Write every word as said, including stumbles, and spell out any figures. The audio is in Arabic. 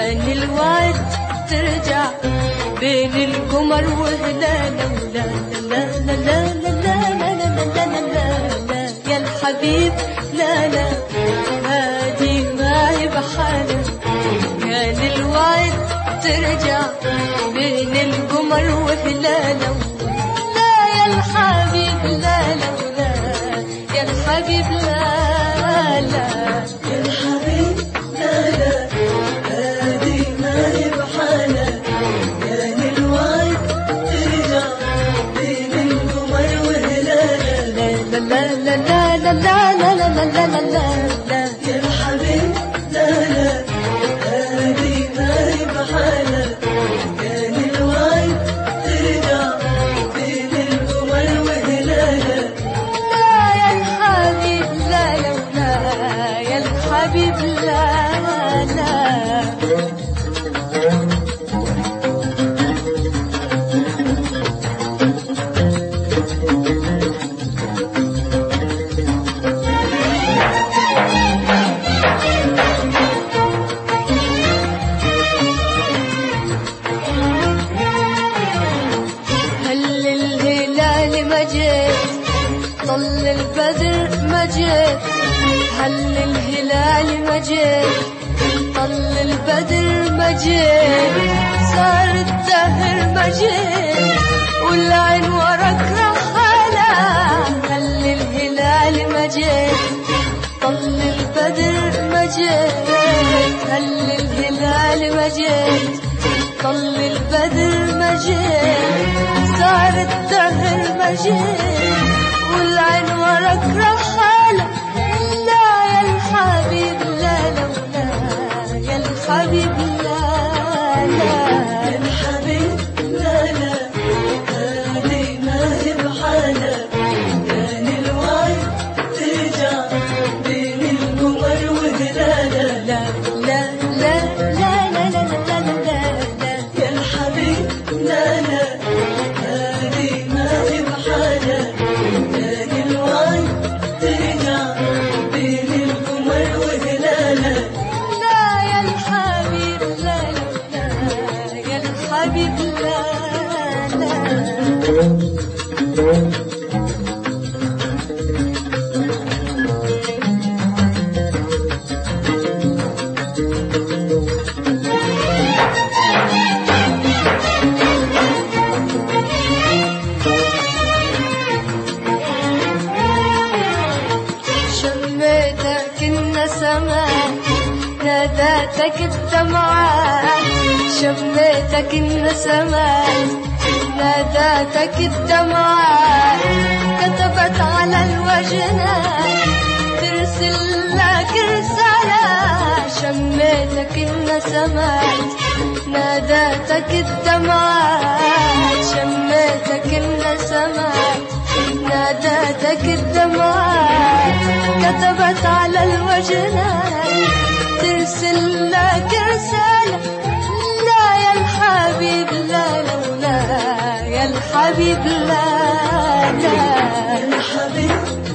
كان الوعد ترجع بين القمر وهلاله ولا لا لا لا لا لا لا لا لا لا لا يا الحبيب لا لا هادي ما هي بحالة كان الوعد ترجع بين القمر وهلاله لا يا الحبيب لا لا لا يا الحبيب لا لا يا الحبيب لا لا هادي ما هي بحالة كان الوعد ترجع بين القمر وهلاله لا لا لا لا لا لا لا لا لا لا لا لا يا الحبيب لا لا هادي ما هي بحالة كان الوعد ترجع بين القمر وهلاله لا يا الحبيب لا لا لا يا الحبيب لا لا هل الهلال ما جيت طل البدر ما جيت هل الهلال ما جيت طل البدر ما جيت صار الدهر ما جيت والعين وراك رحالة هل الهلال ما جيت طل البدر ما جيت هل الهلال ما جيت طل البدر ما جيت صار الدهر ما جيت والعين وراك رحالة لا يا الحبيب لا لا لا يا الحبيب لا لا يا الحبيب لا لا هادي ما هي بحالة كان الوعد ترجع بين القمر وهلاله لا لا لا لا لا لا لا لا لا يا الحبيب لا لا هادي ما هي بحالة كان الوعد ترجع بين القمر وهلاله لا يا الحبيب لا لا لا يا الحبيب لا لا شميتك النسمات ناداتك الدمعات شميتك النسمات ناداتك الدمعات كتبت على الوجنات ترسل لك رسالة شميتك النسمات ناداتك الدمعات شميتك النسمات ناداتك الدمعات كتبت على الوجنات ترسل لك رسالة لا يا الحبيب لا لا لا يا الحبيب لا لا يا الحبيب